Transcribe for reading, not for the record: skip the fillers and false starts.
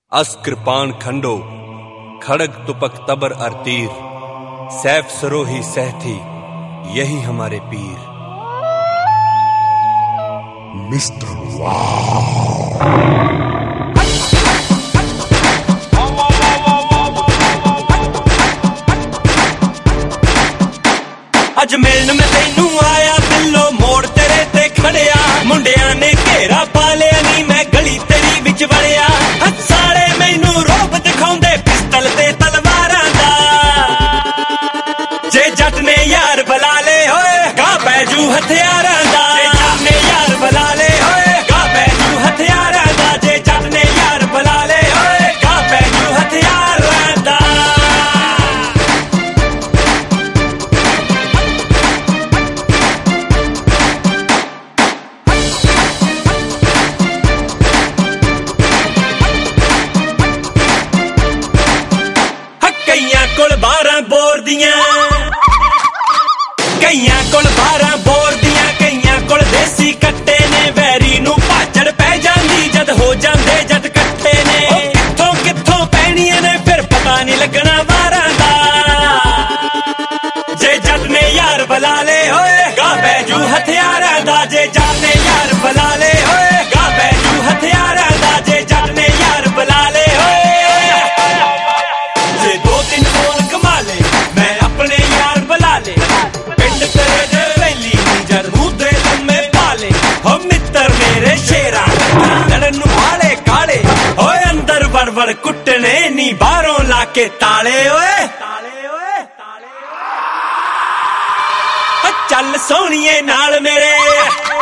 अस्त्र पान खंडो खड़ग तुपक तबर और तीर, सैफ सरोही सहथी यही हमारे पीर। मिस्टर अज मिलन में तैनू आया दिलों मोड़ तेरे ते खड़िया, मुंडिया ने घेरा पा लिया नी मैं गली तेरी विच वड़िया। सारे मैनू रोब दिखाउंदे पिस्तल ते तलवारां दा, जे जट ने यार बुला ले होए गा बैजू हथियारां दा। जे जट ने यार बुला ले होए गा बैजू हथियारां दा, जे जट ने यार बुला ले होए गा बैजू हथियारां दा। कईयां कोल 12 बोर दियां, कईयां कोल 12 बोर दियां, कईयां कोल देसी कट्टे ने। वैरी नू भाजड़ पै जांदी जद हो जांदे जट कट्ठे ने। कित्थों कित्थों पैणियां ने फिर पता नहीं लगना वारां दा, जे जट ने यार बुला ले होए गा बैजू हथियारां दा। जे जट ने यार बुला ले होए गा बैजू हथियारां दा, जे जट ने यार बुला ले होए। जे 2-3 फोन कमा ले मैं अपने यार बुला ले, पिंड तेरे दे वैली जर मुद्दे लम्मे पाले। हो मित्र मेरे शेरा लड़न वाले काले, ओए अंदर वड़ कुटने नी बाहरों लाके ताले। ओए चल सोहणिए नाल मेरे